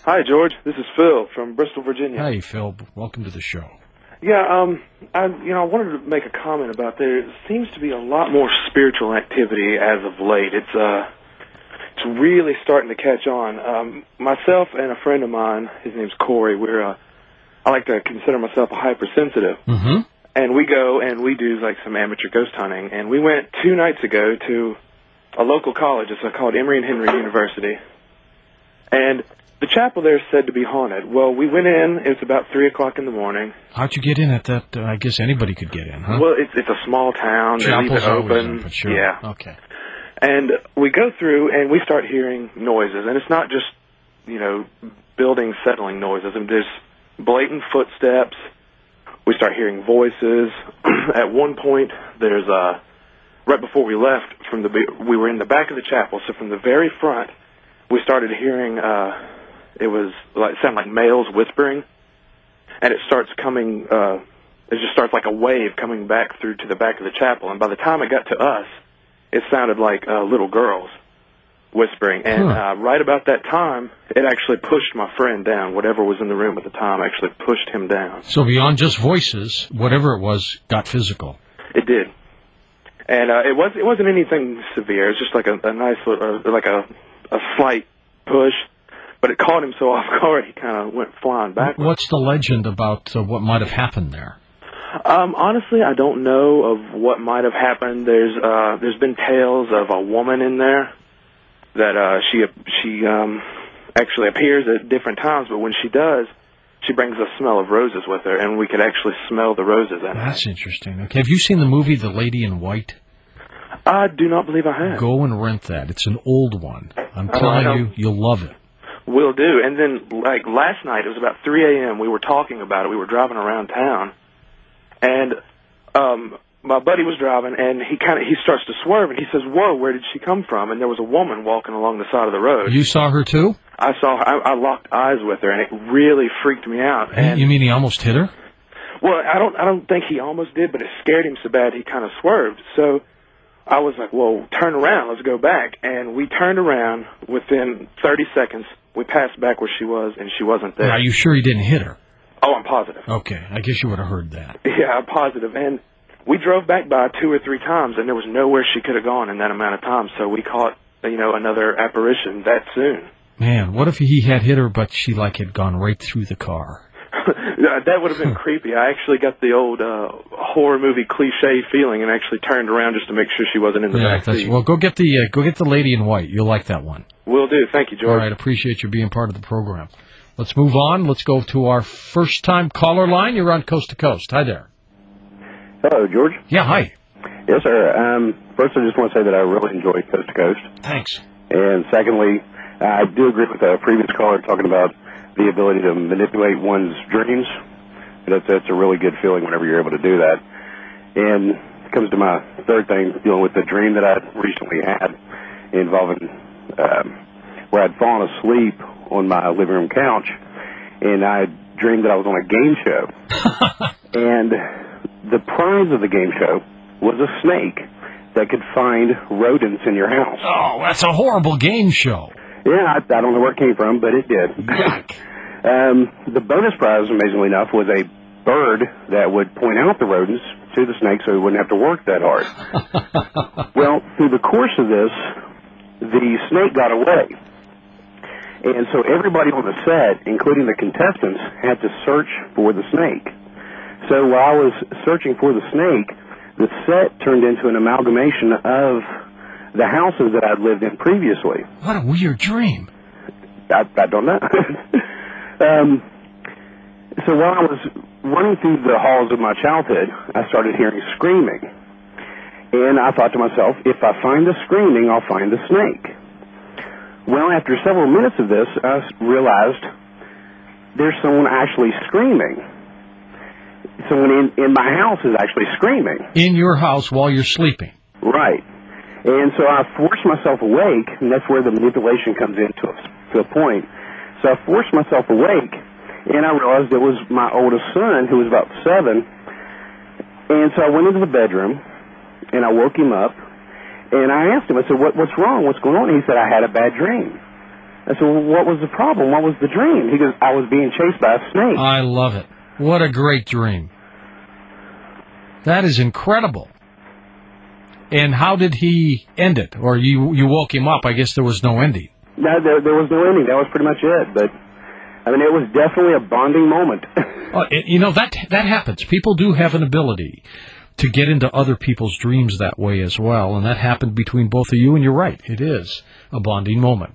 Hi, George. This is Phil from Bristol, Virginia. Hey, Phil. Welcome to the show. Yeah, I wanted to make a comment about there seems to be a lot more spiritual activity as of late. It's really starting to catch on. Myself and a friend of mine, his name's Corey. I like to consider myself a hypersensitive. Mm-hmm. And we go and we do like some amateur ghost hunting. And we went 2 nights ago to a local college. It's called Emory and Henry University. And the chapel there is said to be haunted. Well, we went in. It was about 3 o'clock in the morning. How'd you get in at that? I guess anybody could get in, huh? Well, it's a small town. Chapel's they leave it open. Open, sure. Yeah. Okay. And we go through and we start hearing noises. And it's not just, buildings settling noises. I mean, there's blatant footsteps. We start hearing voices. At one point, there's right before we left, we were in the back of the chapel. So from the very front, we started hearing. It sounded like males whispering, and it starts coming. It just starts like a wave coming back through to the back of the chapel. And by the time it got to us, it sounded like little girls whispering. And right about that time, it actually pushed my friend down. Whatever was in the room at the time actually pushed him down. So beyond just voices, whatever it was got physical. It did, and it wasn't anything severe. It was just like a nice little, like a slight push. But it caught him so off guard, he kind of went flying backwards. What's the legend about what might have happened there? Honestly, I don't know of what might have happened. There's been tales of a woman in there that she actually appears at different times, but when she does, she brings the smell of roses with her, and we could actually smell the roses in her. That's interesting. Okay, have you seen the movie The Lady in White? I do not believe I have. Go and rent that. It's an old one. I'm telling you, you'll love it. Will do. And then, like, last night, it was about 3 a.m., we were talking about it. We were driving around town, and my buddy was driving, and he starts to swerve, and he says, "Whoa, where did she come from?" And there was a woman walking along the side of the road. You saw her, too? I saw her. I locked eyes with her, and it really freaked me out. And you mean he almost hit her? Well, I don't think he almost did, but it scared him so bad he kind of swerved. So I was like, "Well, turn around. Let's go back." And we turned around. Within 30 seconds, we passed back where she was, and she wasn't there. Are you sure he didn't hit her? Oh, I'm positive. Okay, I guess you would have heard that. Yeah, I'm positive. And we drove back by 2 or 3 times, and there was nowhere she could have gone in that amount of time. So we caught, another apparition that soon. Man, what if he had hit her, but she had gone right through the car? That would have been creepy. I actually got the old horror movie cliche feeling, and actually turned around just to make sure she wasn't in the back seat. Well, go get the Lady in White. You'll like that one. Will do. Thank you, George. All right, appreciate you being part of the program. Let's move on. Let's go to our first-time caller line. You're on Coast to Coast. Hi there. Hello, George. Yeah, hi. Yes, sir. First, I just want to say that I really enjoy Coast to Coast. Thanks. And secondly, I do agree with the previous caller talking about the ability to manipulate one's dreams. That's a really good feeling whenever you're able to do that. And it comes to my third thing, dealing with the dream that I recently had involving where I'd fallen asleep on my living room couch, and I dreamed that I was on a game show. And the prize of the game show was a snake that could find rodents in your house. Oh, that's a horrible game show. Yeah, I don't know where it came from, but it did. Yuck. The bonus prize, amazingly enough, was a bird that would point out the rodents to the snake so he wouldn't have to work that hard. Well, through the course of this, the snake got away. And so everybody on the set, including the contestants, had to search for the snake. So while I was searching for the snake, the set turned into an amalgamation of the houses that I'd lived in previously. What a weird dream. I don't know. So while I was running through the halls of my childhood, I started hearing screaming. And I thought to myself, if I find the screaming, I'll find the snake. Well, after several minutes of this, I realized there's someone actually screaming. Someone in my house is actually screaming. In your house while you're sleeping. Right. And so I forced myself awake, and that's where the manipulation comes into to a point. So I forced myself awake, and I realized it was my oldest son, who was about 7. And so I went into the bedroom, and I woke him up, and I asked him, I said, what's wrong? What's going on? And he said, I had a bad dream. I said, well, what was the problem? What was the dream? He goes, I was being chased by a snake. I love it. What a great dream. That is incredible. And how did he end it? Or you woke him up? I guess there was no ending. No, there was no ending. That was pretty much it. But, I mean, it was definitely a bonding moment. That happens. People do have an ability to get into other people's dreams that way as well. And that happened between both of you, and you're right. It is a bonding moment.